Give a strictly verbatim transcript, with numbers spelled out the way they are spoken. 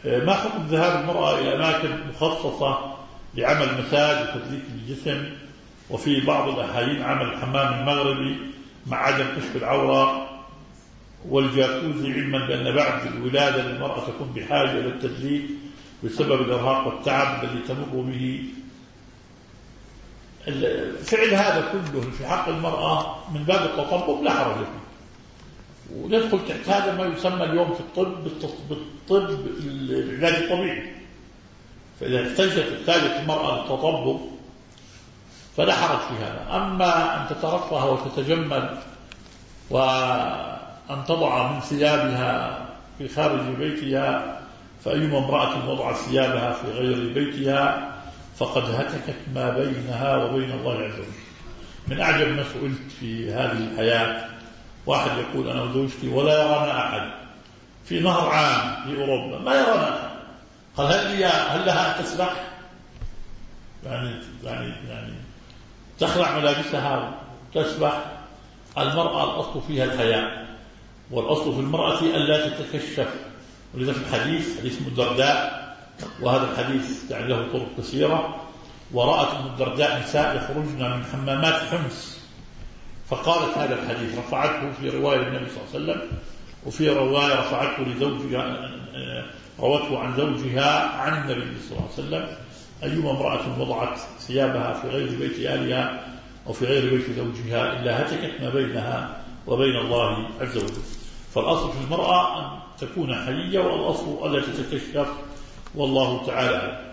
ما حكم ذهاب المرأة إلى أماكن مخصصة لعمل مساج وتدليك الجسم، وفي بعض الأحايين عمل الحمام المغربي مع عدم كشف العورة والجاكوزي، علما بأن بعد الولادة للمرأة تكون بحاجة إلى التدليك بسبب الإرهاق والتعب الذي تمر به. فعل هذا كله في حق المرأة من باب التطبب لا حرج فيه، وندخل تحت هذا ما يسمى اليوم في الطب بالطب العلاج الطبيعي. فإذا احتاجت احتاجت المرأة للتطبب فلا حرج في هذا. أما أن تترفه وتتجمل وأن تضع من ثيابها في خارج بيتها، فأيما امرأة وضعت ثيابها في غير بيتها فقد هتكت ما بينها وبين الله عز وجل. من أعجب ما سئلت في هذه الحياة، واحد يقول أنا وزوجتي ولا يرانا أحد في نهر عام في أوروبا، ما يرانا أحد. قال هل, هل لها أن تسبح؟ يعني, يعني, يعني تخلع ملابسها وتسبح؟ المرأة الأصل فيها الحياء، والأصل في المرأة ألا تتكشف. ولذا في الحديث حديث ام الدرداء، وهذا الحديث يعني له طرق كثيرة، ورأت ام الدرداء نساء يخرجن من حمامات حمص فقالت هذا الحديث، رفعته في رواية النبي صلى الله عليه وسلم، وفي رواية رفعته لزوجها روته عن زوجها عن النبي صلى الله عليه وسلم: أيما امرأة وضعت ثيابها في غير بيت أهلها أو في غير بيت زوجها إلا هتكت ما بينها وبين الله عز وجل. فالأصل في المرأة أن تكون حيية، والأصل ألا تتكشف، والله تعالى.